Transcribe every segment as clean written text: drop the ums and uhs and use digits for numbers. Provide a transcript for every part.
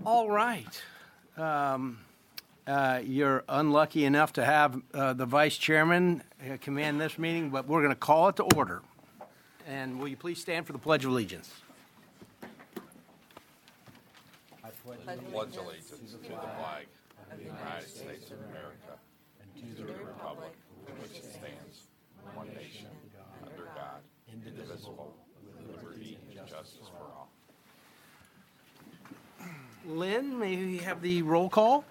All right. You're unlucky enough to have the vice chairman command this meeting, but we're going to call it to order. And will you please stand for the Pledge of Allegiance? I pledge allegiance to the flag of the United States of America and to the republic for which it stands, one nation, under God, indivisible, with liberty and justice for all. Lynn, may we have the roll call?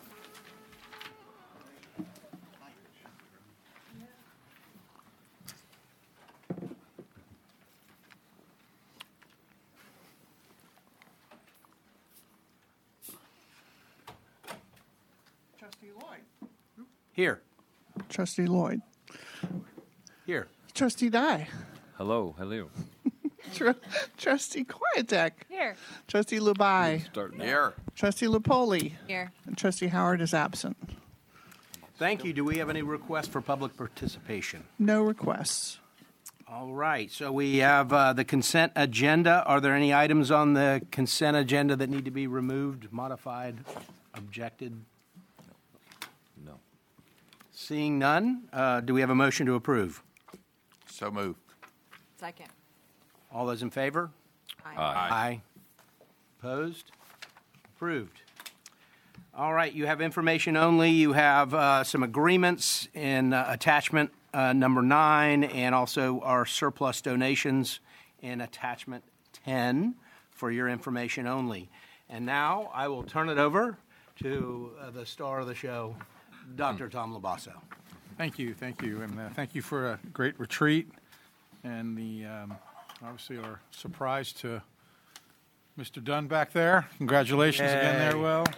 Trustee Lloyd. Here. Trustee Lloyd. Here. Trustee Dye. Hello. Trustee Quietek. Here. Trustee Lubai. Here. Trustee Lupoli. Here. And Trustee Howard is absent. Thank you. Do we have any requests for public participation? No requests. All right. So we have the consent agenda. Are there any items on the consent agenda that need to be removed, modified, objected? No. Seeing none, do we have a motion to approve? So moved. Second. All those in favor? Aye. Opposed? Approved. All right, you have information only. You have some agreements in attachment number 9 and also our surplus donations in attachment 10 for your information only. And now I will turn it over to the star of the show, Dr. Tom Labasso. Thank you, and thank you for a great retreat, and obviously our surprise to Mr. Dunn back there. Congratulations again there, Will.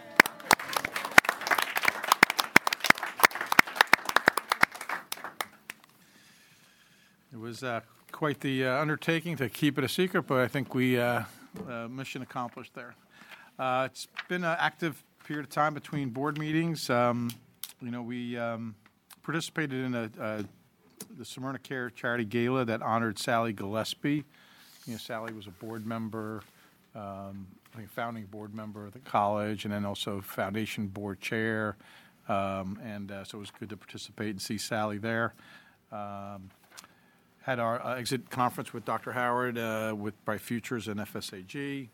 It was quite the undertaking to keep it a secret, but I think we mission accomplished there. It's been an active period of time between board meetings. We participated in the Smyrna Care Charity Gala that honored Sally Gillespie. Sally was a board member, I think founding board member of the college, and then also foundation board chair. So it was good to participate and see Sally there. Had our exit conference with Dr. Howard with Bright Futures and FSAG.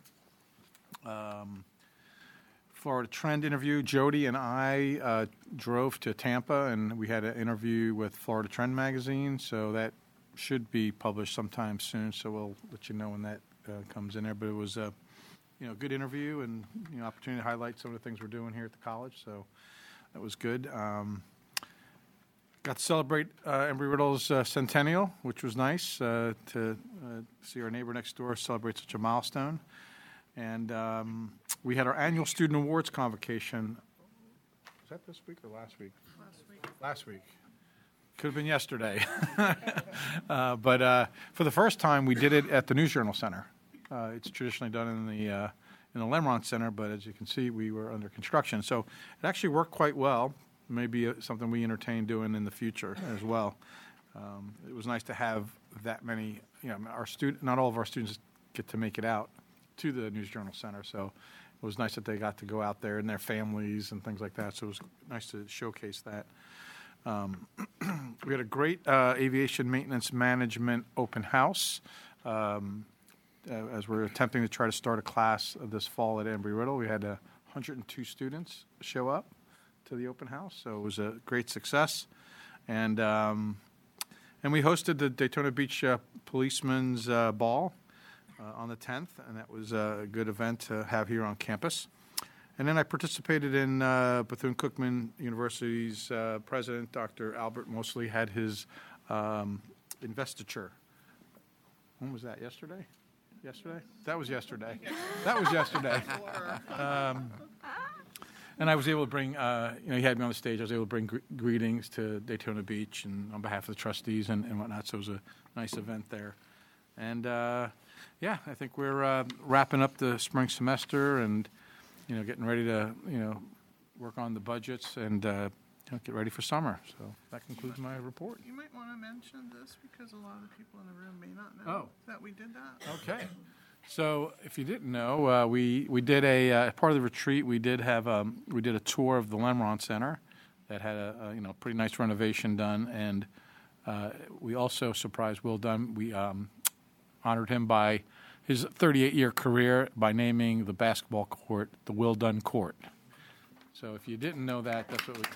Florida Trend interview. Jody and I drove to Tampa, and we had an interview with Florida Trend magazine, so that should be published sometime soon, so we'll let you know when that comes in there. But it was a good interview and opportunity to highlight some of the things we're doing here at the college, so that was good. Got to celebrate Embry-Riddle's centennial, which was nice to see our neighbor next door celebrate such a milestone. And we had our annual student awards convocation. Was that this week or last week? Last week. Could have been yesterday. But for the first time, we did it at the News Journal Center. It's traditionally done in the Lemron Center, but as you can see, we were under construction. So it actually worked quite well. Maybe something we entertain doing in the future as well. It was nice to have that many. Not all of our students get to make it out to the News Journal Center, so it was nice that they got to go out there and their families and things like that, so it was nice to showcase that. We had a great aviation maintenance management open house as we're attempting to try to start a class this fall at Embry-Riddle. We had 102 students show up to the open house, so it was a great success. And we hosted the Daytona Beach Policeman's Ball on the 10th, and that was a good event to have here on campus. And then I participated in Bethune-Cookman University's president, Dr. Albert Mosley, had his investiture. When was that, yesterday? That was yesterday. And I was able to bring, he had me on the stage. I was able to bring greetings to Daytona Beach and on behalf of the trustees and whatnot, so it was a nice event there. And I think we're wrapping up the spring semester and, getting ready to, work on the budgets and get ready for summer. So that concludes my report. You might want to mention this because a lot of people in the room may not know that we did that. Okay. So, if you didn't know, we did a part of the retreat. We did a tour of the Lemron Center that had a pretty nice renovation done, and we also surprised Will Dunn. We honored him by his 38-year career by naming the basketball court the Will Dunn Court. So, if you didn't know that, that's what we.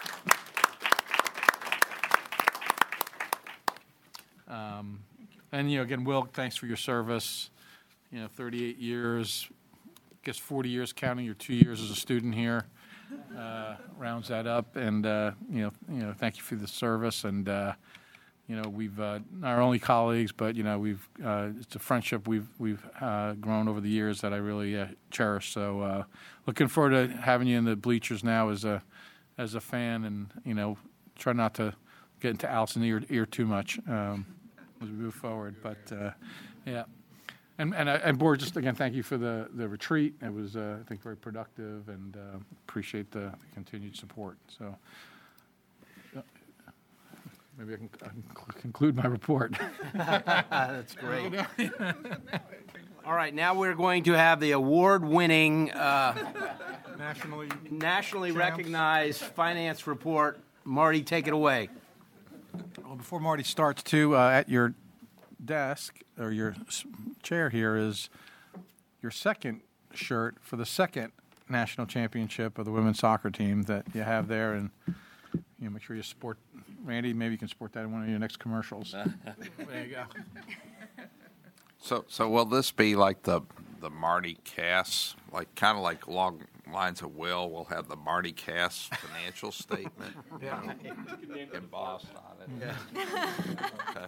And again, Will, thanks for your service. 38 years, I guess 40 years counting your 2 years as a student here, rounds that up. And thank you for the service. And we've not only colleagues, but it's a friendship we've grown over the years that I really cherish. So looking forward to having you in the bleachers now as a fan, and try not to get into Allison's ear too much as we move forward. But yeah. And board, just again, thank you for the retreat. It was, I think, very productive, and appreciate the continued support. So maybe I can conclude my report. That's great. All right, now we're going to have the award-winning, nationally recognized finance report. Marty, take it away. Well, before Marty starts, too, at your desk or your chair here is your second shirt for the second national championship of the women's soccer team that you have there, and make sure you sport. Randy, maybe you can sport that in one of your next commercials. There you go. So will this be like the Marty Cass, kind of like along lines of Will? We'll have the Marty Cass financial statement embossed on it. Yeah. Okay.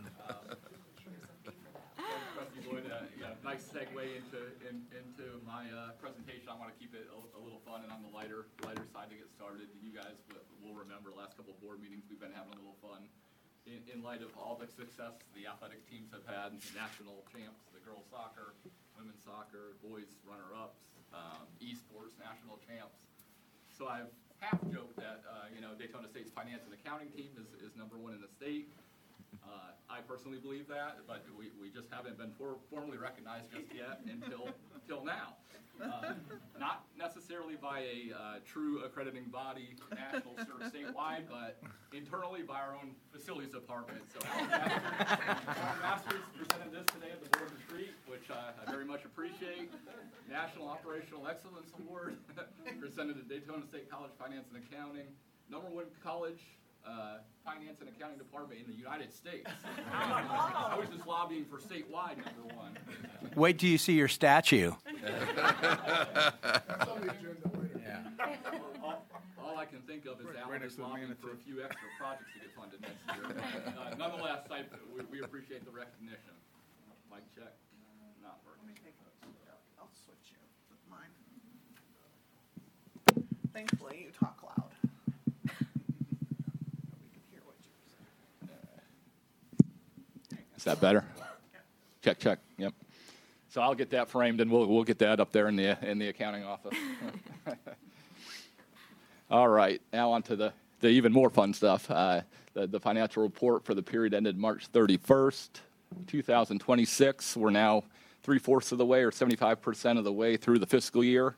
Nice segue into my presentation. I want to keep it a little fun and on the lighter side to get started. You guys will remember the last couple of board meetings we've been having a little fun in light of all the success the athletic teams have had, national champs, the girls soccer, women's soccer, boys runner-ups, esports national champs. So I've half joked that Daytona State's finance and accounting team is number one in the state. I personally believe that, but we just haven't been formally recognized just yet until now. Not necessarily by a true accrediting body, national or statewide, but internally by our own facilities department. So Alan Masters presented this today at the board retreat, which I very much appreciate. National Operational Excellence Award presented at Daytona State College Finance and Accounting. Number one college finance and accounting department in the United States. I was just lobbying for statewide number one. Wait till you see your statue. All I can think of is Alan is lobbying for a few extra projects to get funded next year. Nonetheless, we appreciate the recognition. Mic check. Not working. I'll switch you with mine. Thankfully, you talk loud. Is that better? Check, check. Yep. So I'll get that framed, and we'll get that up there in the accounting office. All right. Now on to the even more fun stuff. The financial report for the period ended March 31st, 2026. We're now 3/4 of the way, or 75% of the way through the fiscal year.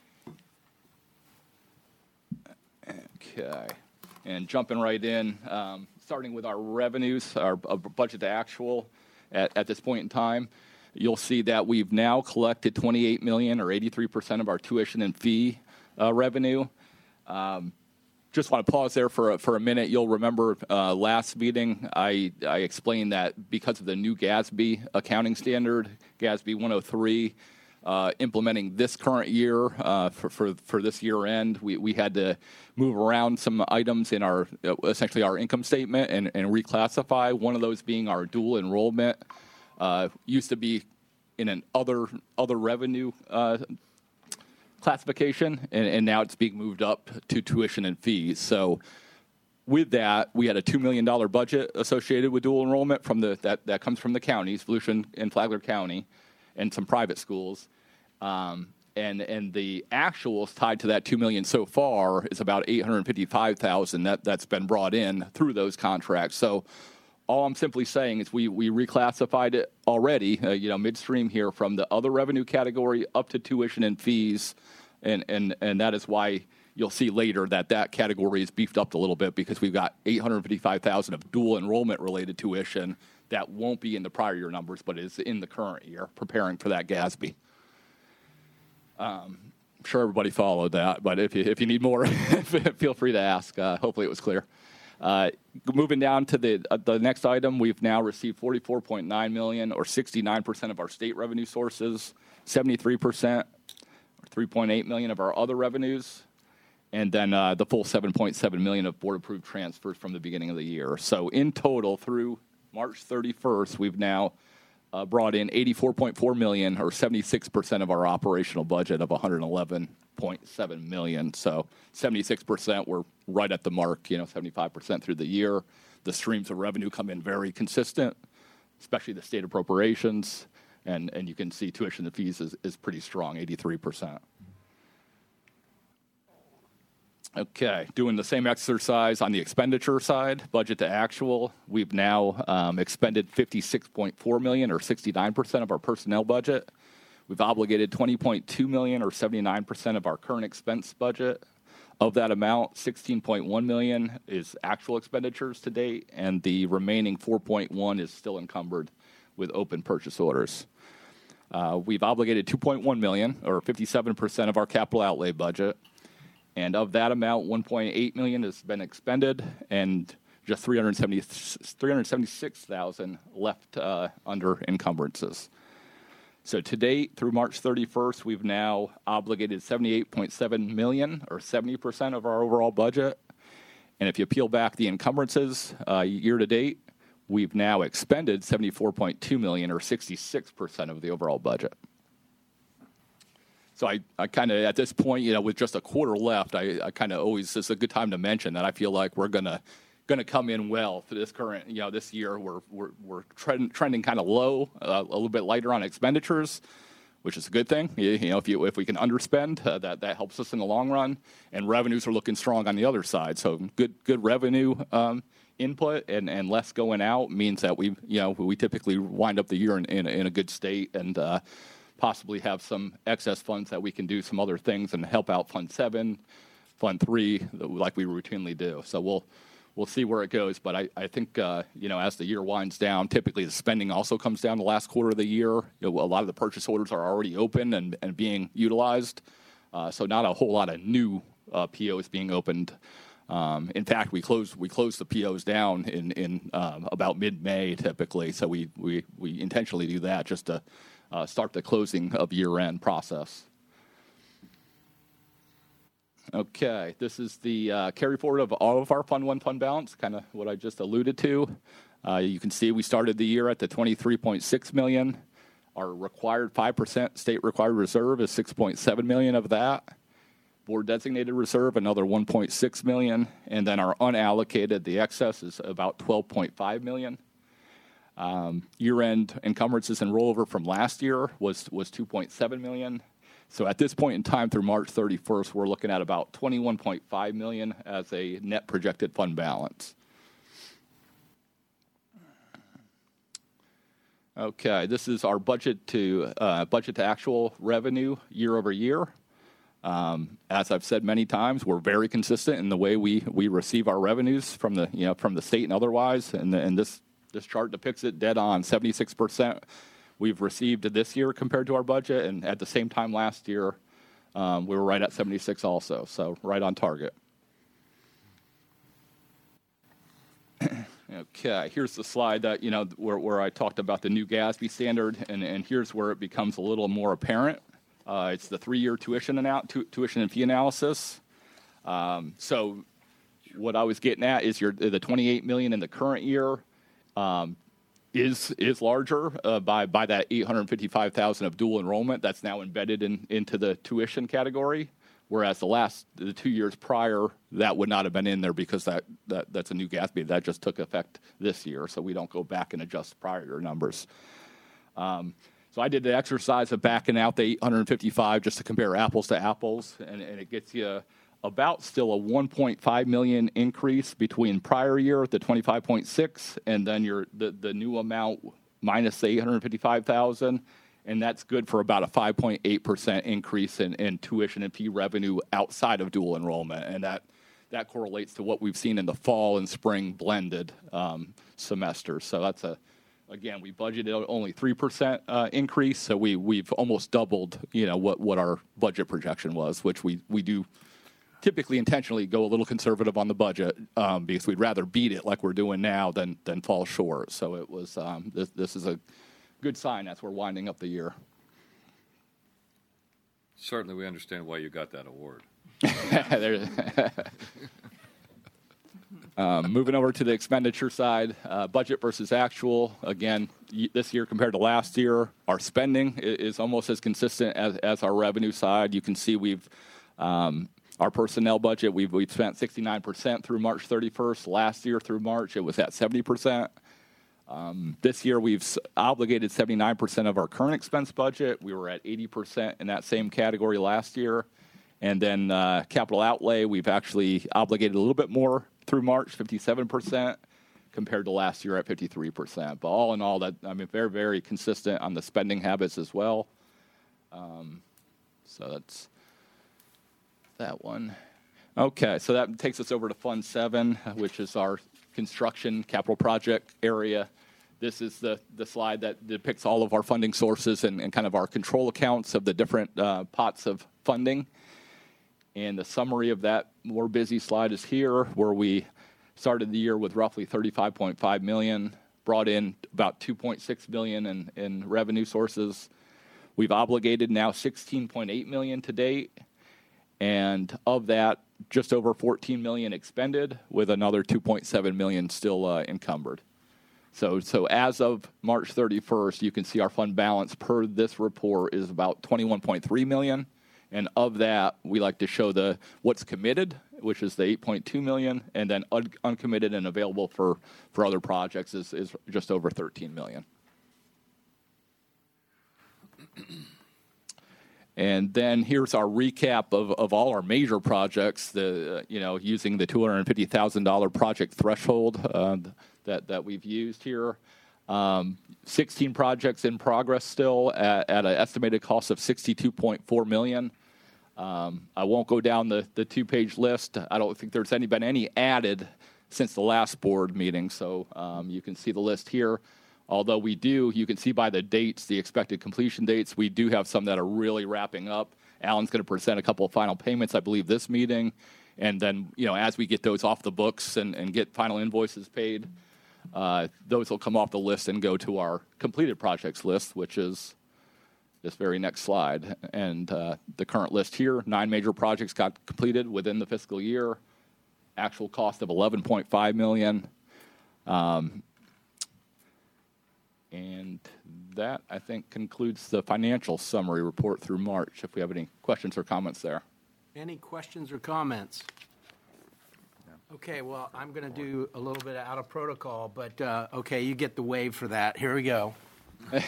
Okay. And jumping right in. Starting with our revenues, our budget to actual at this point in time, you'll see that we've now collected $28 million, or 83% of our tuition and fee revenue. Just want to pause there for a minute. You'll remember last meeting I explained that because of the new GASB accounting standard, GASB 103, implementing this current year for this year end, we had to move around some items in our essentially our income statement and reclassify. One of those being our dual enrollment. Used to be in an other revenue classification, and now it's being moved up to tuition and fees. So with that, we had a $2 million budget associated with dual enrollment from that comes from the counties, Volusia and Flagler County, and some private schools. And the actuals tied to that $2 million so far is about $855,000 that's been brought in through those contracts. So all I'm simply saying is we reclassified it already, midstream here from the other revenue category up to tuition and fees, and that is why you'll see later that category is beefed up a little bit because we've got $855,000 of dual enrollment related tuition that won't be in the prior year numbers, but is in the current year, preparing for that GASB. I'm sure everybody followed that, but if you need more, feel free to ask. Hopefully it was clear. Moving down to the next item, we've now received $44.9 million, or 69% of our state revenue sources, 73%, or $3.8 million of our other revenues, and then the full $7.7 million of board-approved transfers from the beginning of the year. So in total, through March 31st, we've now brought in $84.4 million, or 76% of our operational budget of $111.7 million. So 76%, we're right at the mark, 75% through the year. The streams of revenue come in very consistent, especially the state appropriations, and you can see tuition and fees is pretty strong, 83%. Okay, doing the same exercise on the expenditure side, budget to actual. We've now expended $56.4 million, or 69% of our personnel budget. We've obligated $20.2 million, or 79% of our current expense budget. Of that amount, $16.1 million is actual expenditures to date, and the remaining $4.1 is still encumbered with open purchase orders. We've obligated $2.1 million, or 57% of our capital outlay budget. And of that amount, $1.8 million has been expended, and just $376,000 left under encumbrances. So to date, through March 31st, we've now obligated $78.7 million, or 70% of our overall budget. And if you peel back the encumbrances year to date, we've now expended $74.2 million, or 66% of the overall budget. So I kind of, at this point, with just a quarter left, I kind of always, it's a good time to mention that I feel like we're gonna come in well for this current, this year. We're trending kind of low, a little bit lighter on expenditures, which is a good thing. If we can underspend, that helps us in the long run. And revenues are looking strong on the other side. So good revenue input and less going out means that we typically wind up the year in a good state and possibly have some excess funds that we can do some other things and help out Fund 7, Fund 3, like we routinely do. So we'll see where it goes. But I think, as the year winds down, typically the spending also comes down the last quarter of the year. A lot of the purchase orders are already open and being utilized. So not a whole lot of new POs being opened. In fact, we close the POs down in about mid-May typically. So we intentionally do that just to start the closing of year-end process. Okay, this is the carry forward of all of our Fund 1 fund balance, kind of what I just alluded to. You can see we started the year at the $23.6 million. Our required 5% state required reserve is $6.7 million of that. Board designated reserve, another $1.6 million. And then our unallocated, the excess, is about $12.5 million. Year-end encumbrances and rollover from last year was $2.7 million. So at this point in time, through March 31st, we're looking at about $21.5 million as a net projected fund balance. Okay, this is our budget to actual revenue year over year. As I've said many times, we're very consistent in the way we receive our revenues from the state and otherwise, and this chart depicts it dead on. 76% we've received this year compared to our budget, and at the same time last year, we were right at 76 also, so right on target. Okay, here's the slide that where I talked about the new GASB standard, and here's where it becomes a little more apparent. It's the 3-year tuition and fee analysis. So what I was getting at is the $28 million in the current year is larger by that $855,000 of dual enrollment that's now embedded into the tuition category, whereas the 2 years prior that would not have been in there because that's a new GASB that just took effect this year, so we don't go back and adjust prior year numbers. So I did the exercise of backing out the $855 just to compare apples to apples, and it gets you about still a 1.5 million increase between prior year, the 25.6, and then the new amount minus the 855,000, and that's good for about a 5.8% increase in tuition and fee revenue outside of dual enrollment, and that correlates to what we've seen in the fall and spring blended semesters. So that's again, we budgeted only 3% increase, so we've almost doubled, what our budget projection was, which we do typically intentionally go a little conservative on the budget because we'd rather beat it like we're doing now than fall short. So it was this is a good sign as we're winding up the year. Certainly, we understand why you got that award. Moving over to the expenditure side, budget versus actual. Again, this year compared to last year, our spending is almost as consistent as our revenue side. You can see we've our personnel budget, we've spent 69% through March 31st. Last year through March, it was at 70%. This year, we've obligated 79% of our current expense budget. We were at 80% in that same category last year. And then capital outlay, we've actually obligated a little bit more through March, 57%, compared to last year at 53%. But all in all, very, very consistent on the spending habits as well. So that's that one. Okay, so that takes us over to Fund 7, which is our construction capital project area. This is the slide that depicts all of our funding sources and kind of our control accounts of the different pots of funding. And the summary of that more busy slide is here, where we started the year with roughly $35.5 million, brought in about $2.6 million in revenue sources. We've obligated now $16.8 million to date. And of that, just over $14 million expended, with another $2.7 million still encumbered. So as of March 31st, you can see our fund balance per this report is about $21.3 million. And of that, we like to show what's committed, which is the $8.2 million, and then uncommitted and available for other projects is just over $13 million. And then here's our recap of all our major projects, using the $250,000 project threshold that we've used here. 16 projects in progress still at an estimated cost of $62.4 million. I won't go down the two-page list. I don't think there's been any added since the last board meeting, so you can see the list here. Although you can see by the dates, the expected completion dates, we do have some that are really wrapping up. Alan's going to present a couple of final payments, I believe, this meeting. And then, as we get those off the books and get final invoices paid, those will come off the list and go to our completed projects list, which is this very next slide. And the current list here, 9 major projects got completed within the fiscal year. Actual cost of $11.5 million. And that, I think, concludes the financial summary report through March, if we have any questions or comments there. Any questions or comments? Okay, well, I'm going to do a little bit out of protocol, but okay, you get the wave for that. Here we go. There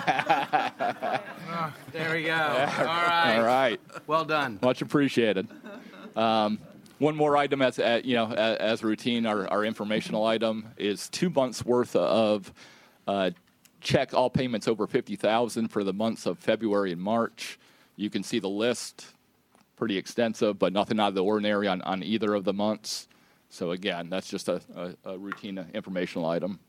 we go. All right. All right. Well done. Much appreciated. One more item as routine, our informational item is 2 months worth of check all payments over $50,000 for the months of February and March. You can see the list, pretty extensive, but nothing out of the ordinary on either of the months. So again, that's just a routine informational item.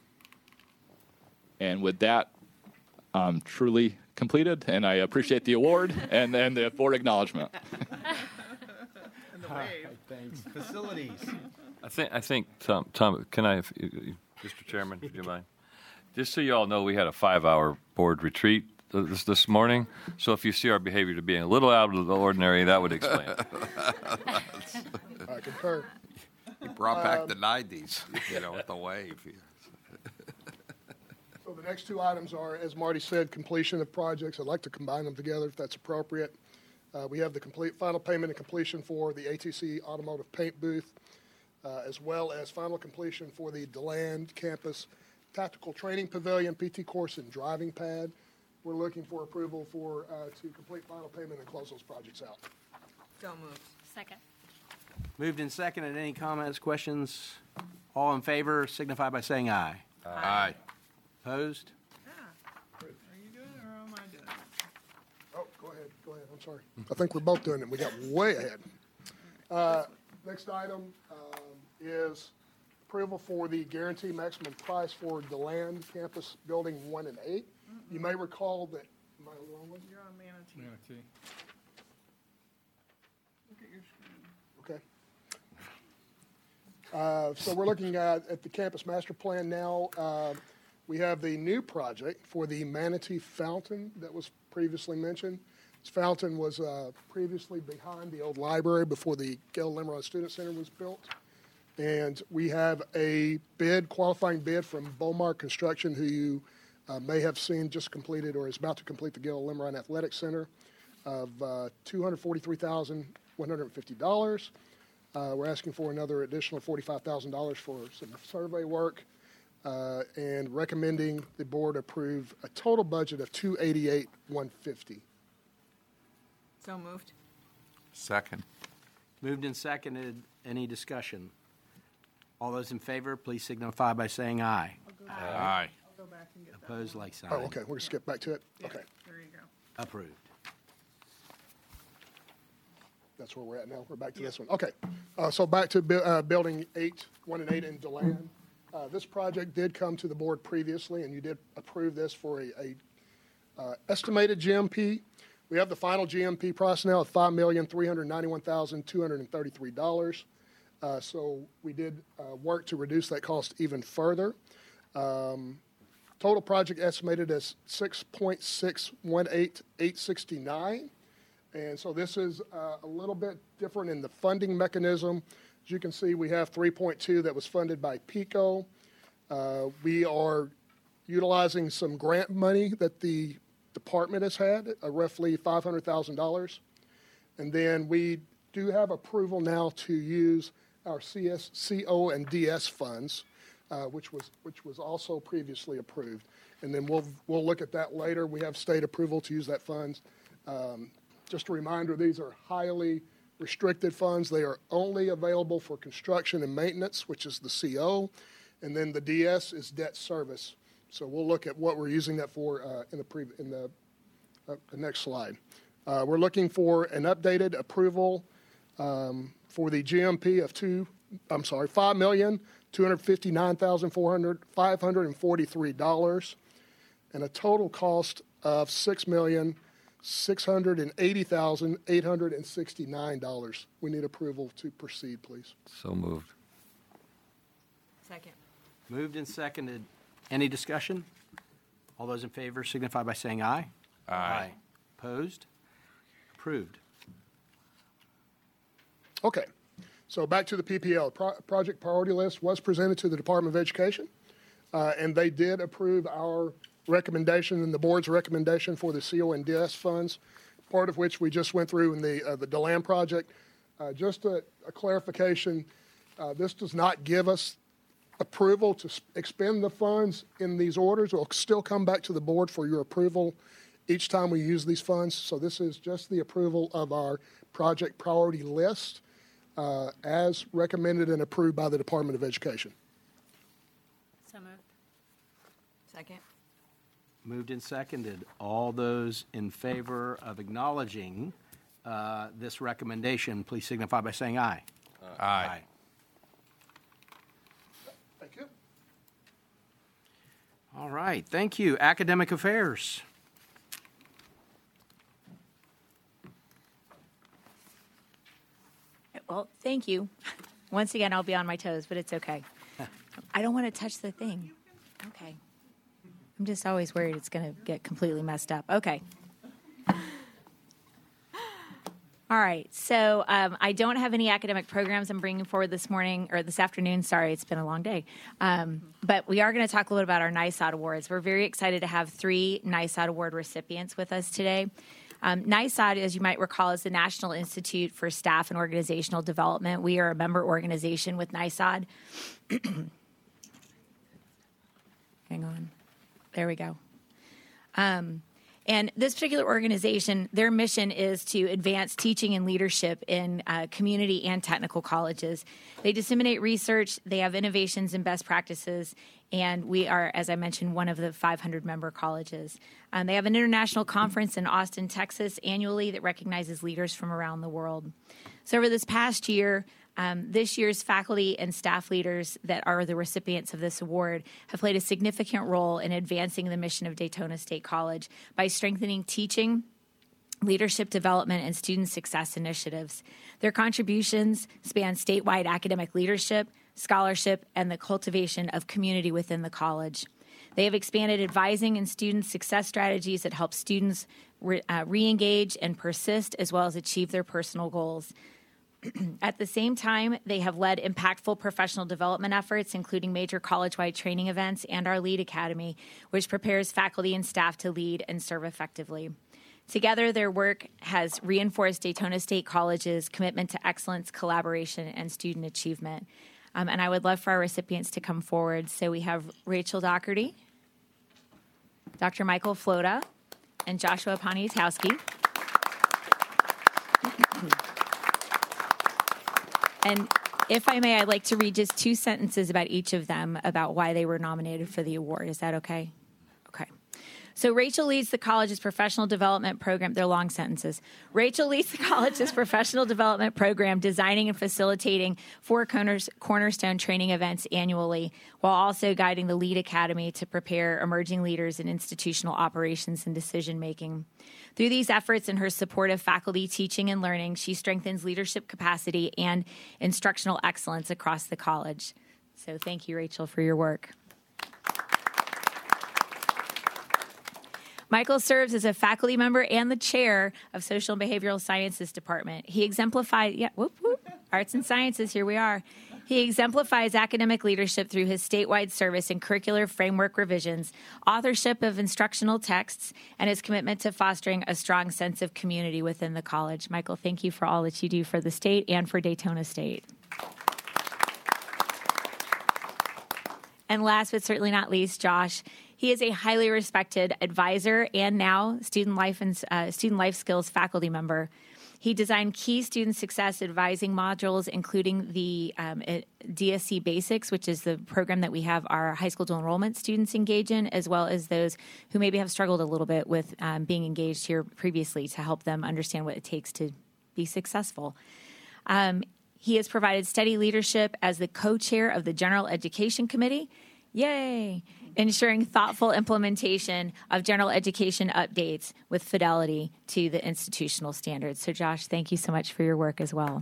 And with that, I'm truly completed, and I appreciate the award and then the board acknowledgement. And the wave. Thanks. Facilities. I think Tom, can I, Mr. Chairman, do you mind? Just so you all know, we had a 5-hour board retreat this morning. So if you see our behavior to being a little out of the ordinary, that would explain it. I concur. You brought back the 90s, with the wave. So the next 2 items are, as Marty said, completion of projects. I'd like to combine them together if that's appropriate. We have the final payment and completion for the ATC Automotive Paint Booth, as well as final completion for the DeLand Campus Tactical Training Pavilion, PT course, and driving pad. We're looking for approval to complete final payment and close those projects out. So moved. Second. Moved and seconded. Any comments, questions? All in favor signify by saying aye. Aye. Opposed? Are you doing it or am I doing it? Oh, go ahead, I'm sorry. I think we're both doing it, we got way ahead. Next item is approval for the guaranteed maximum price for DeLand Campus Building 1 and 8. You may recall that, am I on the wrong one? You're on Manatee. Look at your screen. Okay. So we're looking at the campus master plan now. We have the new project for the Manatee Fountain that was previously mentioned. This fountain was previously behind the old library before the Gail Limrod Student Center was built. And we have a qualifying bid from Bomar Construction, who you may have seen just completed or is about to complete the Gail Limrod Athletic Center, of $243,150. We're asking for another additional $45,000 for some survey work, and recommending the board approve a total budget of $288,150. So moved. Second. Moved and seconded. Any discussion? All those in favor, please signify by saying aye. Aye. I'll go back and get that. Opposed, like sign. Oh, okay, we're going to skip back to it? Okay, There you go. Approved. that's where we're at now. We're back to this one. Okay, so back to Building 1 and 8 in DeLand. This project did come to the board previously, and you did approve this for a estimated GMP. We have the final GMP price now of $5,391,233. So we did work to reduce that cost even further. Total project estimated as $6.618869. And so this is a little bit different in the funding mechanism. As you can see, we have 3.2 that was funded by PICO. We are utilizing some grant money that the department has had, roughly $500,000. And then we do have approval now to use our CO and DS funds, which was also previously approved. And then we'll look at that later. We have state approval to use that funds. Just a reminder, these are highly restricted funds. They are only available for construction and maintenance, which is the CO, and then the DS is debt service. So we'll look at what we're using that for in the next slide. We're looking for an updated approval for the GMP of $5,259,543 and a total cost of $6,680,869. We need approval to proceed, please. So moved. Second. Moved and seconded. Any discussion? All those in favor signify by saying aye. Aye. Opposed? Approved. Okay, so back to the PPL. Project priority list was presented to the Department of Education, and they did approve our recommendation and the board's recommendation for the CO and DS funds, part of which we just went through in the DeLand project. Just a clarification, this does not give us approval to expend the funds in these orders. We'll still come back to the board for your approval each time we use these funds. So this is just the approval of our project priority list as recommended and approved by the Department of Education. So moved. Second. Moved and seconded. All those in favor of acknowledging this recommendation, please signify by saying aye. Aye. Thank you. All right, thank you. Academic Affairs. Well, thank you. Once again, I'll be on my toes, but it's okay. I don't want to touch the thing. Okay. I'm just always worried it's going to get completely messed up. Okay. All right. So I don't have any academic programs I'm bringing forward this morning or this afternoon. Sorry, it's been a long day. But we are going to talk a little about our NYSOD awards. We're very excited to have 3 NYSOD award recipients with us today. NYSOD, as you might recall, is the National Institute for Staff and Organizational Development. We are a member organization with NYSOD. Hang on. There we go. And this particular organization, their mission is to advance teaching and leadership in community and technical colleges. They disseminate research, they have innovations and best practices, and we are, as I mentioned, one of the 500 member colleges. They have an international conference in Austin, Texas annually that recognizes leaders from around the world. So over this past year, this year's faculty and staff leaders that are the recipients of this award have played a significant role in advancing the mission of Daytona State College by strengthening teaching, leadership development, and student success initiatives. Their contributions span statewide academic leadership, scholarship, and the cultivation of community within the college. They have expanded advising and student success strategies that help students re-engage and persist, as well as achieve their personal goals. At the same time, they have led impactful professional development efforts, including major college-wide training events and our LEAD Academy, which prepares faculty and staff to lead and serve effectively. Together, their work has reinforced Daytona State College's commitment to excellence, collaboration, and student achievement. And I would love for our recipients to come forward. So we have Rachel Doherty, Dr. Michael Flota, and Joshua Poniatowski. And if I may, I'd like to read just 2 sentences about each of them about why they were nominated for the award. Is that okay? Okay. So Rachel leads the college's professional development program. They're long sentences. Rachel leads the college's professional development program, designing and facilitating 4 cornerstone training events annually, while also guiding the LEAD Academy to prepare emerging leaders in institutional operations and decision-making. Through these efforts and her support of faculty teaching and learning, she strengthens leadership capacity and instructional excellence across the college. So thank you, Rachel, for your work. Michael serves as a faculty member and the chair of Social and Behavioral Sciences Department. He exemplified, Arts and Sciences, here we are. He exemplifies academic leadership through his statewide service in curricular framework revisions, authorship of instructional texts, and his commitment to fostering a strong sense of community within the college. Michael, thank you for all that you do for the state and for Daytona State. And last but certainly not least, Josh. He is a highly respected advisor and now student life skills faculty member. He designed key student success advising modules, including the DSC Basics, which is the program that we have our high school dual enrollment students engage in, as well as those who maybe have struggled a little bit with being engaged here previously to help them understand what it takes to be successful. He has provided steady leadership as the co-chair of the General Education Committee. Yay! Ensuring thoughtful implementation of general education updates with fidelity to the institutional standards. So, Josh, thank you so much for your work as well.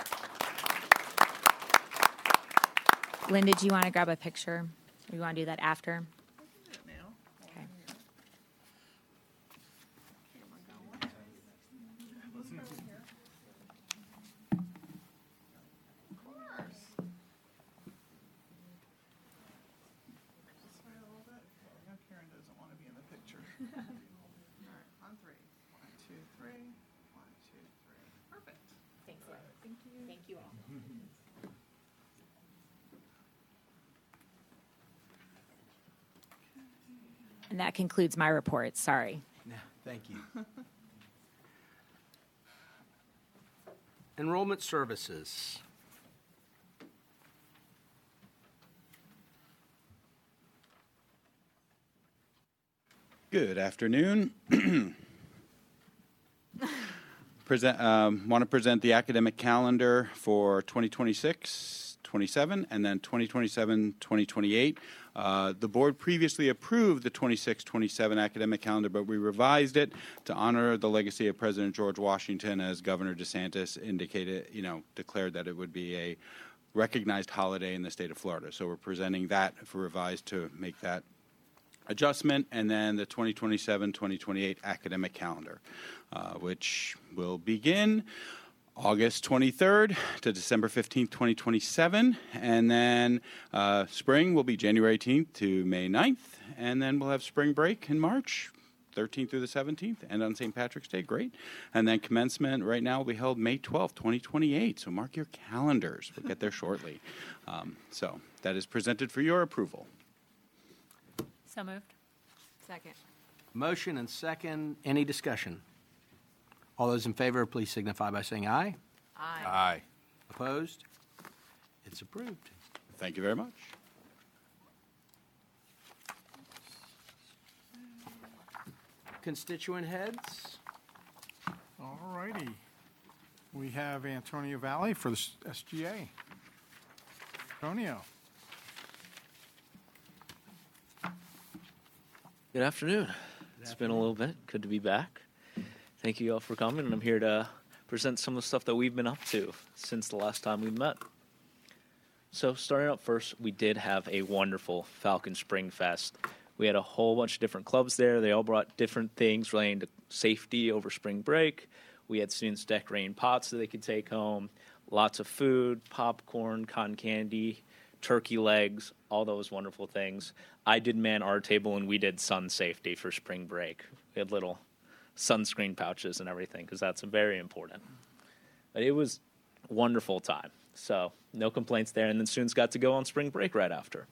Linda, do you want to grab a picture? Or you want to do that after? Okay. Karen doesn't want to be in the picture. All right, on 3. 1, 2, 3. 1, 2, 3. Perfect. Thanks, Linda. Thank you. Thank you all. And that concludes my report. Sorry. No, thank you. Enrollment services. Good afternoon. Want to present the academic calendar for 2026-27 and then 2027-2028. The board previously approved the 26-27 academic calendar, but we revised it to honor the legacy of President George Washington, as Governor DeSantis indicated, declared that it would be a recognized holiday in the state of Florida. So we're presenting that for revised to make that adjustment, and then the 2027-2028 academic calendar, which will begin August 23rd to December 15th, 2027, and then spring will be January 18th to May 9th, and then we'll have spring break in March 13th through the 17th, and on St. Patrick's Day, great. And then commencement right now will be held May 12th, 2028, so mark your calendars. We'll get there shortly. So that is presented for your approval. So moved. Second. Motion and second. Any discussion? All those in favor, please signify by saying aye. Aye. Opposed? It's approved. Thank you very much. Constituent heads? All righty. We have Antonio Valley for the SGA. Antonio. Good afternoon. It's been a little bit. Good to be back. Thank you all for coming, and I'm here to present some of the stuff that we've been up to since the last time we met. So starting up first, we did have a wonderful Falcon Spring Fest. We had a whole bunch of different clubs there. They all brought different things relating to safety over spring break. We had students decorating pots that they could take home, lots of food, popcorn, cotton candy, turkey legs, all those wonderful things. I did man our table, and we did sun safety for spring break. We had little sunscreen pouches and everything because that's very important. But it was a wonderful time. So no complaints there. And then students got to go on spring break right after.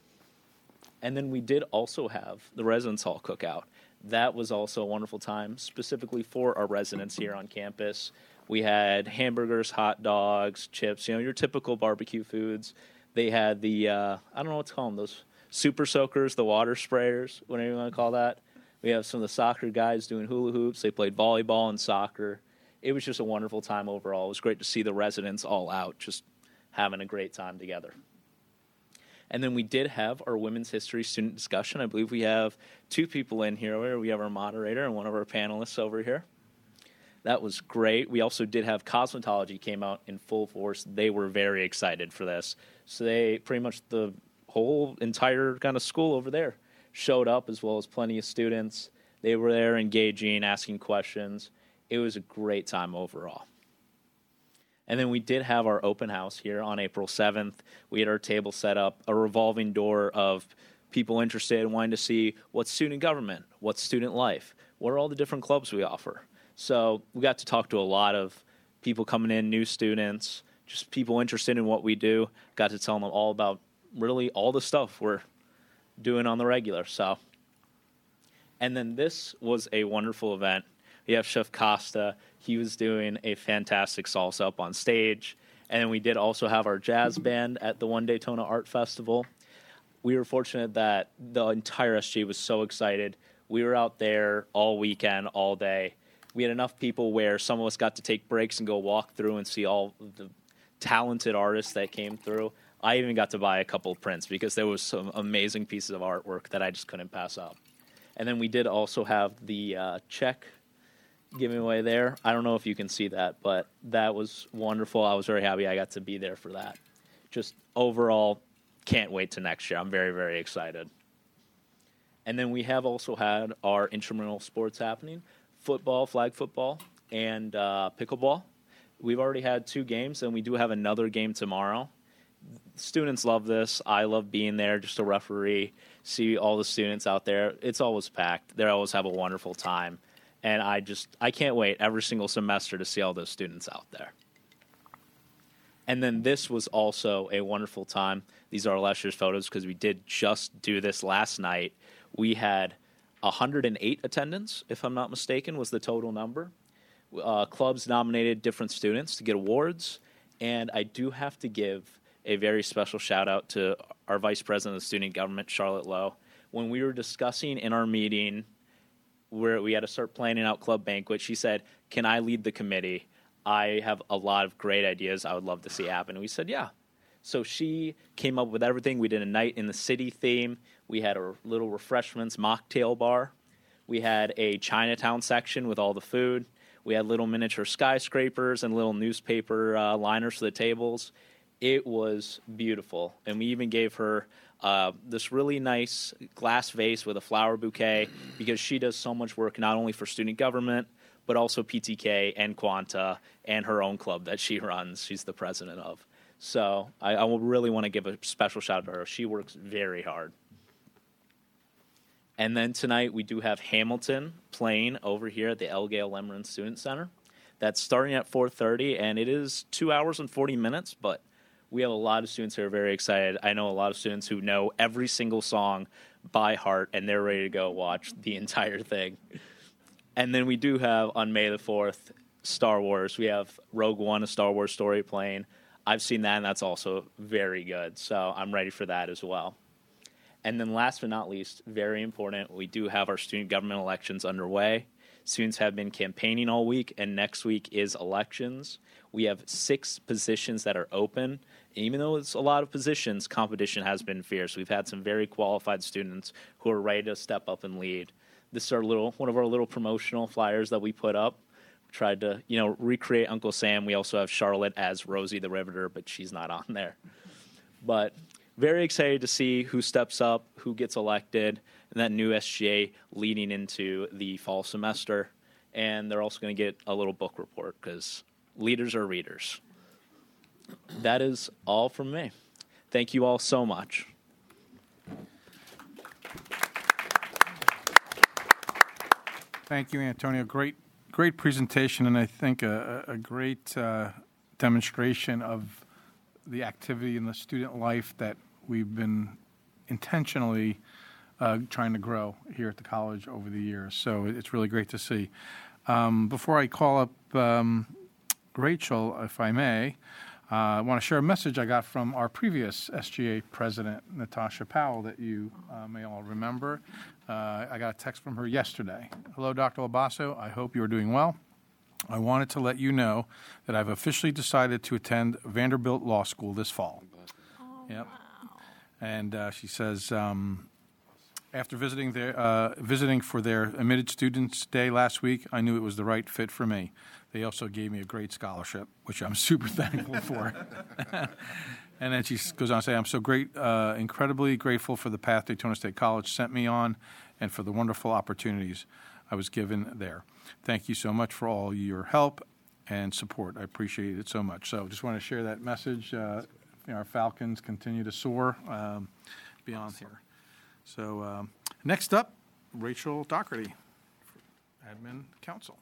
And then we did also have the Residence Hall cookout. That was also a wonderful time, specifically for our residents here on campus. We had hamburgers, hot dogs, chips, your typical barbecue foods. They had the, I don't know what to call them, those super soakers, the water sprayers, whatever you want to call that. We have some of the soccer guys doing hula hoops. They played volleyball and soccer. It was just a wonderful time overall. It was great to see the residents all out, just having a great time together. And then we did have our Women's History student discussion. I believe we have two people in here. We have our moderator and one of our panelists over here. That was great. We also did have cosmetology came out in full force. They were very excited for this. So they pretty much the whole entire kind of school over there showed up, as well as plenty of students. They were there engaging, asking questions. It was a great time overall. And then we did have our open house here on April 7th. We had our table set up, a revolving door of people interested and wanting to see what's student government, what's student life, what are all the different clubs we offer. So we got to talk to a lot of people coming in, new students, just people interested in what we do. Got to tell them all about really all the stuff we're doing on the regular. So, and then this was a wonderful event. We have Chef Costa. He was doing a fantastic salsa up on stage. And then we did also have our jazz band at the One Daytona Art Festival. We were fortunate that the entire SG was so excited. We were out there all weekend, all day. We had enough people where some of us got to take breaks and go walk through and see all the talented artists that came through. I even got to buy a couple of prints because there was some amazing pieces of artwork that I just couldn't pass up. And then we did also have the check giving away there. I don't know if you can see that, but that was wonderful. I was very happy I got to be there for that. Just overall, can't wait to next year. I'm very, very excited. And then we have also had our intramural sports happening. Football, flag football, and pickleball. We've already had 2 games, and we do have another game tomorrow. Students love this. I love being there, just a referee, see all the students out there. It's always packed. They always have a wonderful time. And I can't wait every single semester to see all those students out there. And then this was also a wonderful time. These are last year's photos because we did just do this last night. We had 108 attendance, if I'm not mistaken, was the total number. Clubs nominated different students to get awards. And I do have to give a very special shout out to our Vice President of Student Government, Charlotte Lowe. When we were discussing in our meeting where we had to start planning out club banquet, she said, "Can I lead the committee? I have a lot of great ideas I would love to see happen." And we said, yeah. So she came up with everything. We did a night in the city theme. We had a little refreshments mocktail bar. We had a Chinatown section with all the food. We had little miniature skyscrapers and little newspaper liners for the tables. It was beautiful. And we even gave her this really nice glass vase with a flower bouquet because she does so much work not only for student government, but also PTK and Quanta and her own club that she runs. She's the president of. So I really want to give a special shout out to her. She works very hard. And then tonight we do have Hamilton playing over here at the L. Gale Lemron Student Center. That's starting at 4:30, and it is 2 hours and 40 minutes, but we have a lot of students who are very excited. I know a lot of students who know every single song by heart, and they're ready to go watch the entire thing. And then we do have, on May the 4th, Star Wars. We have Rogue One, a Star Wars story playing. I've seen that, and that's also very good. So I'm ready for that as well. And then last but not least, very important, we do have our student government elections underway. Students have been campaigning all week, and next week is elections. We have 6 positions that are open. Even though it's a lot of positions, competition has been fierce. We've had some very qualified students who are ready to step up and lead. This is one of our little promotional flyers that we put up. We tried to, recreate Uncle Sam. We also have Charlotte as Rosie the Riveter, but she's not on there. But very excited to see who steps up, who gets elected, and that new SGA leading into the fall semester. And they're also going to get a little book report because leaders are readers. That is all from me. Thank you all so much. Thank you, Antonio. Great presentation, and I think a great demonstration of the activity in the student life that we've been intentionally trying to grow here at the college over the years. So it's really great to see. Before I call up Rachel, if I may, I want to share a message I got from our previous SGA president, Natasha Powell, that you may all remember. I got a text from her yesterday. Hello, Dr. Labasso. I hope you are doing well. I wanted to let you know that I've officially decided to attend Vanderbilt Law School this fall. Oh, yep. Wow. And she says, after visiting for their Admitted Students Day last week, I knew it was the right fit for me. They also gave me a great scholarship, which I'm super thankful for. And then she goes on to say, I'm so incredibly grateful for the path Daytona State College sent me on and for the wonderful opportunities I was given there. Thank you so much for all your help and support. I appreciate it so much. So just want to share that message. Our Falcons continue to soar beyond here. So next up, Rachel Doherty, Admin Council.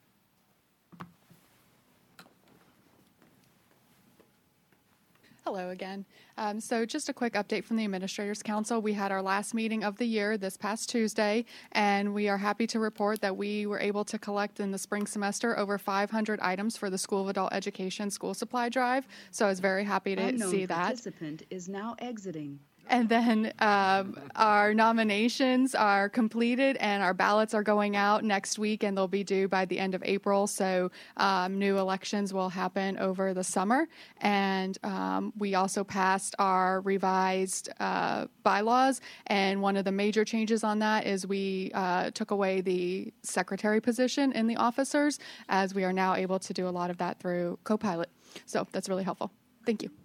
Hello again. So just a quick update from the Administrators Council. We had our last meeting of the year this past Tuesday, and we are happy to report that we were able to collect in the spring semester over 500 items for the School of Adult Education school supply drive. So I was very happy to see that. Participant is now exiting. And then our nominations are completed and our ballots are going out next week and they'll be due by the end of April. So new elections will happen over the summer. And we also passed our revised bylaws. And one of the major changes on that is we took away the secretary position in the officers, as we are now able to do a lot of that through Copilot. So that's really helpful. Thank you.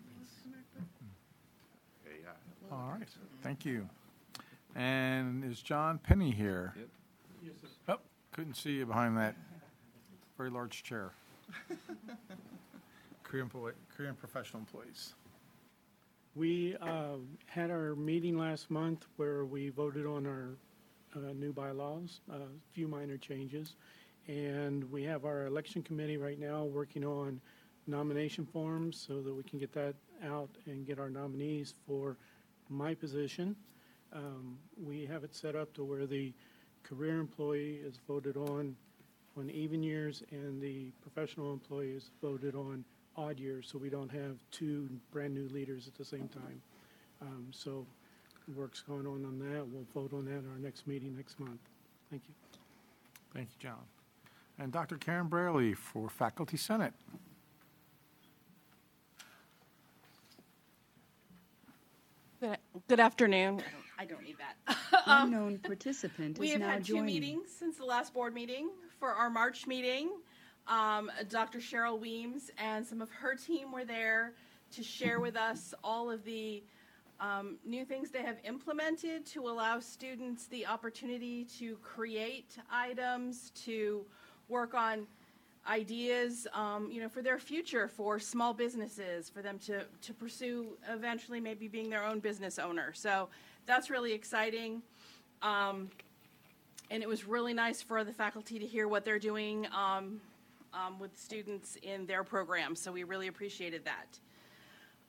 All right, thank you. And is John Penny here? Yep. Yes, sir. Oh, couldn't see you behind that very large chair. Korean professional employees. We had our meeting last month where we voted on our new bylaws, a few minor changes. And we have our election committee right now working on nomination forms so that we can get that out and get our nominees for my position. We have it set up to where the career employee is voted on even years and the professional employee is voted on odd years, so we don't have 2 brand new leaders at the same time. So work's going on that. We'll vote on that at our next meeting next month. Thank you. Thank you, John. And Dr. Karen Braley for Faculty Senate. Good afternoon. I don't need that. Unknown participant we is have now had joining. 2 meetings since the last board meeting. For our March meeting, Dr. Cheryl Weems and some of her team were there to share with us all of the new things they have implemented to allow students the opportunity to create items, to work on ideas, for their future, for small businesses, for them to pursue eventually maybe being their own business owner. So that's really exciting. And it was really nice for the faculty to hear what they're doing with students in their program. So we really appreciated that.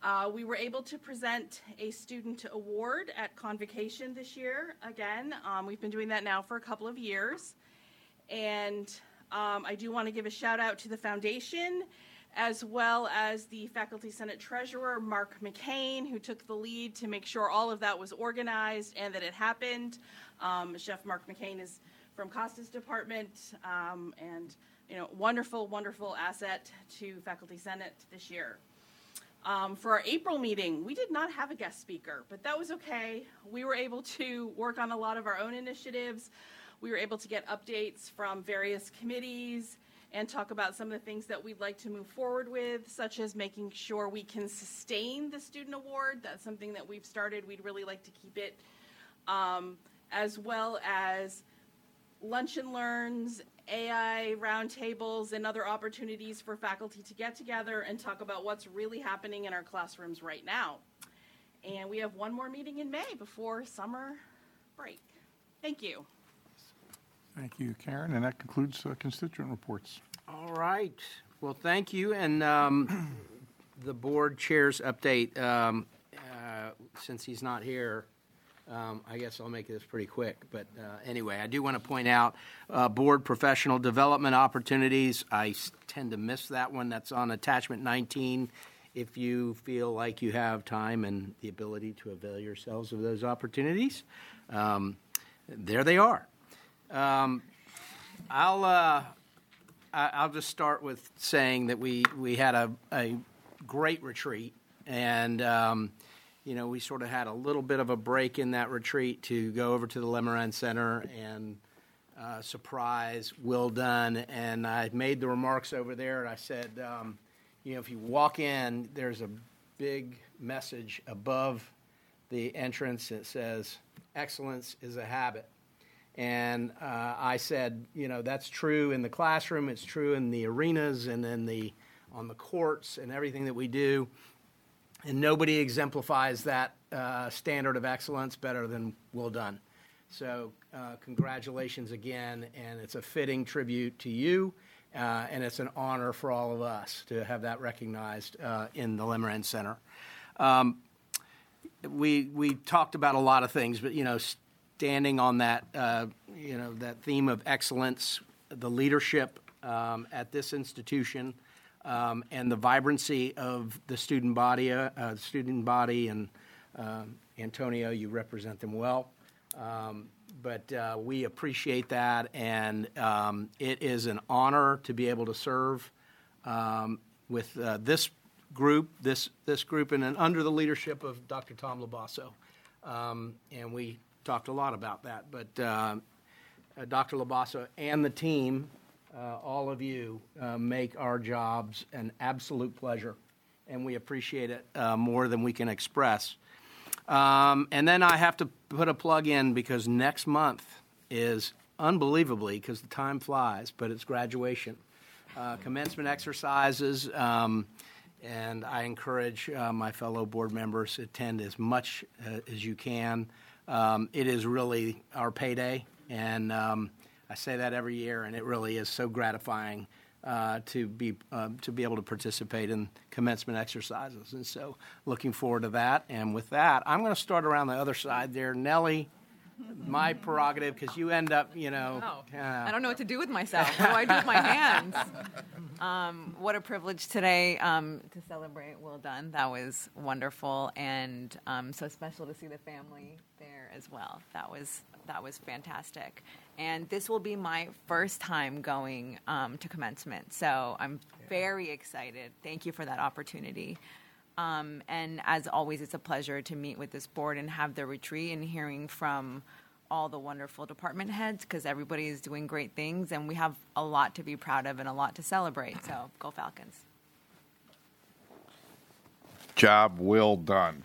We were able to present a student award at Convocation this year. Again, we've been doing that now for a couple of years. And I do want to give a shout out to the foundation, as well as the Faculty Senate Treasurer, Mark McCain, who took the lead to make sure all of that was organized and that it happened. Chef Mark McCain is from Costa's department, and wonderful, wonderful asset to Faculty Senate this year. For our April meeting, we did not have a guest speaker, but that was okay. We were able to work on a lot of our own initiatives. We were able to get updates from various committees and talk about some of the things that we'd like to move forward with, such as making sure we can sustain the student award. That's something that we've started. We'd really like to keep it, as well as lunch and learns, AI roundtables, and other opportunities for faculty to get together and talk about what's really happening in our classrooms right now. And we have one more meeting in May before summer break. Thank you. Thank you, Karen, and that concludes constituent reports. All right. Well, thank you. And the board chair's update, since he's not here, I guess I'll make this pretty quick. But anyway, I do want to point out board professional development opportunities. I tend to miss that one. That's on attachment 19. If you feel like you have time and the ability to avail yourselves of those opportunities, there they are. I'll just start with saying that we had a great retreat, and we sort of had a little bit of a break in that retreat to go over to the Lemoran Center and surprise Will Dunn. And I made the remarks over there, and I said, if you walk in, there's a big message above the entrance that says, "Excellence is a habit." And I said, that's true in the classroom, it's true in the arenas and on the courts and everything that we do. And nobody exemplifies that standard of excellence better than Will Dunn. So congratulations again, and it's a fitting tribute to you, and it's an honor for all of us to have that recognized in the Lemoran Center. We talked about a lot of things, but, standing on that, that theme of excellence, the leadership at this institution, and the vibrancy of the student body, and Antonio, you represent them well. But we appreciate that, and it is an honor to be able to serve with this group, and then under the leadership of Dr. Tom Labasso. And we talked a lot about that, but Dr. Labasso and the team, all of you, make our jobs an absolute pleasure, and we appreciate it more than we can express. And then I have to put a plug in because next month is unbelievably, because the time flies, but it's graduation. Commencement exercises, and I encourage my fellow board members to attend as much as you can. It is really our payday, and I say that every year, and it really is so gratifying to be able to participate in commencement exercises. And so looking forward to that. And with that, I'm going to start around the other side there. Nellie, my prerogative, because you end up, I don't know what to do with myself. What do I do with my hands? What a privilege today to celebrate Will Dunn. That was wonderful, and so special to see the family there as well. That was fantastic. And this will be my first time going to commencement, so I'm very excited. Thank you for that opportunity. And as always, it's a pleasure to meet with this board and have the retreat and hearing from all the wonderful department heads, because everybody is doing great things, and we have a lot to be proud of and a lot to celebrate. So go Falcons. Job well done.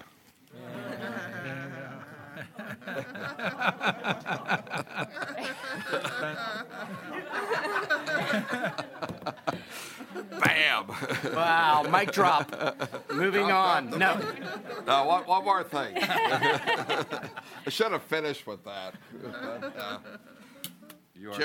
Bam! Wow, mic drop. Moving on. No. One more thing. I should have finished with that.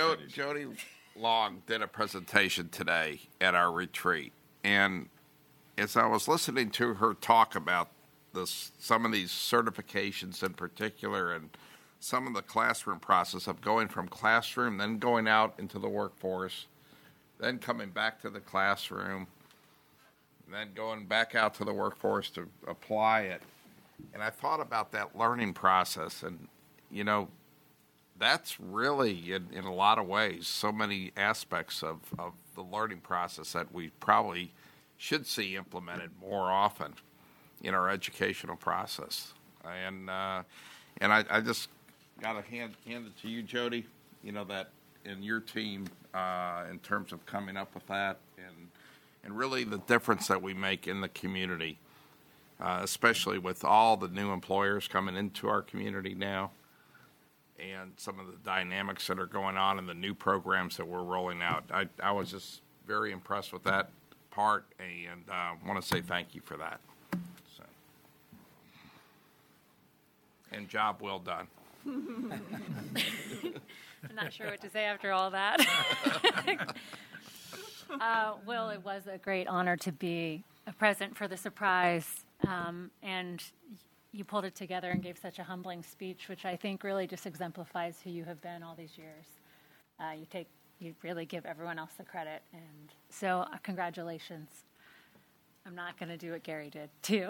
Jody Long did a presentation today at our retreat, and as I was listening to her talk about some of these certifications in particular, and some of the classroom process of going from classroom, then going out into the workforce, then coming back to the classroom, and then going back out to the workforce to apply it. And I thought about that learning process, and, you know, that's really, in a lot of ways, so many aspects of the learning process that we probably should see implemented more often in our educational process. And I just got to hand it to you, Jody, you know, that in your team in terms of coming up with that and really the difference that we make in the community, especially with all the new employers coming into our community now and some of the dynamics that are going on in the new programs that we're rolling out. I was just very impressed with that part, and want to say thank you for that. So. And job well done. I'm not sure what to say after all that. Will, it was a great honor to be present for the surprise, and you pulled it together and gave such a humbling speech, which I think really just exemplifies who you have been all these years. You really give everyone else the credit, and so congratulations. I'm not going to do what Gary did, too.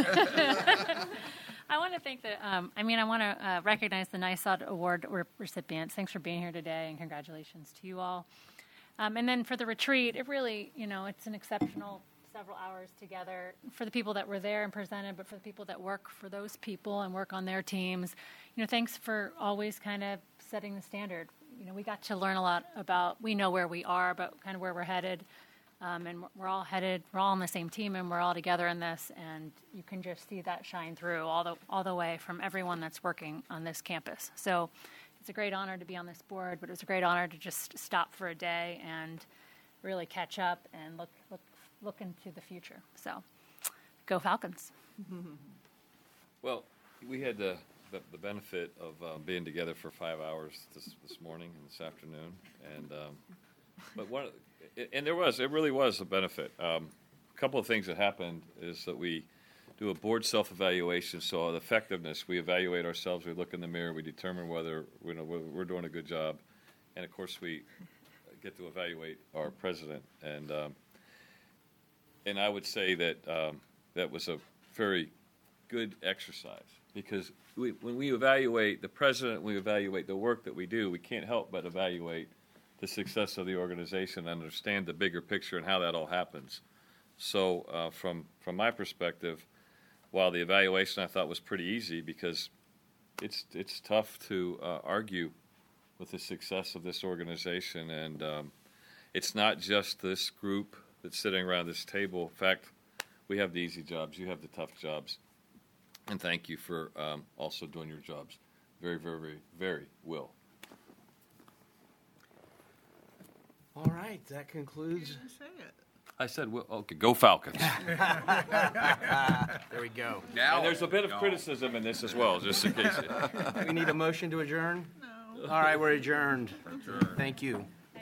I want to thank I want to recognize the NYSOD Award recipients. Thanks for being here today, and congratulations to you all. And then for the retreat, it really, it's an exceptional several hours together for the people that were there and presented, but for the people that work for those people and work on their teams. Thanks for always kind of setting the standard. We got to learn a lot about, we know where we are, but kind of where we're headed. And we're all on the same team, and we're all together in this, and you can just see that shine through all the way from everyone that's working on this campus. So it's a great honor to be on this board, but it was a great honor to just stop for a day and really catch up and look into the future. So go Falcons. Well, we had the benefit of being together for 5 hours this morning and this afternoon, and but it really was a benefit. A couple of things that happened is that we do a board self-evaluation, so the effectiveness, we evaluate ourselves, we look in the mirror, we determine whether we're doing a good job, and of course we get to evaluate our president, and I would say that that was a very good exercise, because when we evaluate the president, we evaluate the work that we do, we can't help but evaluate the success of the organization and understand the bigger picture and how that all happens. So from my perspective, while the evaluation I thought was pretty easy, because it's tough to argue with the success of this organization, and it's not just this group that's sitting around this table. In fact, we have the easy jobs, you have the tough jobs, and thank you for also doing your jobs very, very, very, very well. All right, that concludes. You didn't say it. I said, well, okay, go Falcons. There we go. Now, and there's a bit of criticism in this as well, just in case. We need a motion to adjourn? No. All right, we're adjourned. Thank you.